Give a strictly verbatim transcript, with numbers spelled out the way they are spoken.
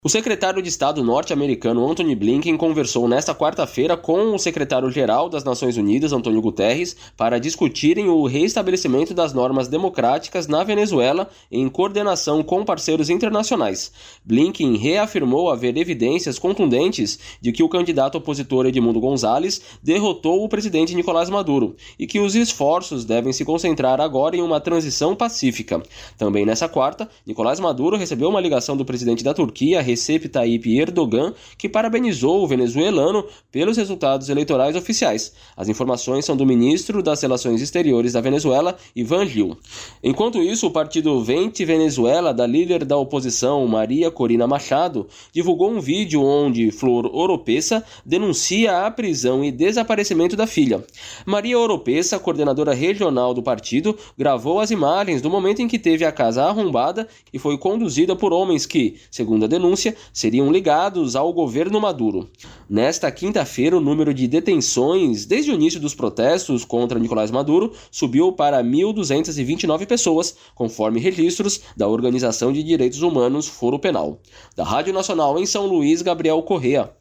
O secretário de Estado norte-americano Antony Blinken conversou nesta quarta-feira com o secretário-geral das Nações Unidas, Antônio Guterres, para discutirem o reestabelecimento das normas democráticas na Venezuela em coordenação com parceiros internacionais. Blinken reafirmou haver evidências contundentes de que o candidato opositor Edmundo González derrotou o presidente Nicolás Maduro e que os esforços devem se concentrar agora em uma transição pacífica. Também nessa quarta, Nicolás Maduro recebeu uma ligação do presidente da Turquia, Recep Tayyip Erdogan, que parabenizou o venezuelano pelos resultados eleitorais oficiais. As informações são do ministro das Relações Exteriores da Venezuela, Ivan Gil. Enquanto isso, o partido Vente Venezuela, da líder da oposição Maria Corina Machado, divulgou um vídeo onde Flor Oropesa denuncia a prisão e desaparecimento da filha. Maria Oropesa, coordenadora regional do partido, gravou as imagens do momento em que teve a casa arrombada e foi conduzida por homens que, segundo a denúncia, seriam ligados ao governo Maduro. Nesta quinta-feira, o número de detenções desde o início dos protestos contra Nicolás Maduro subiu para mil duzentas e vinte e nove pessoas, conforme registros da Organização de Direitos Humanos Foro Penal. Da Rádio Nacional em São Luís, Gabriel Correa.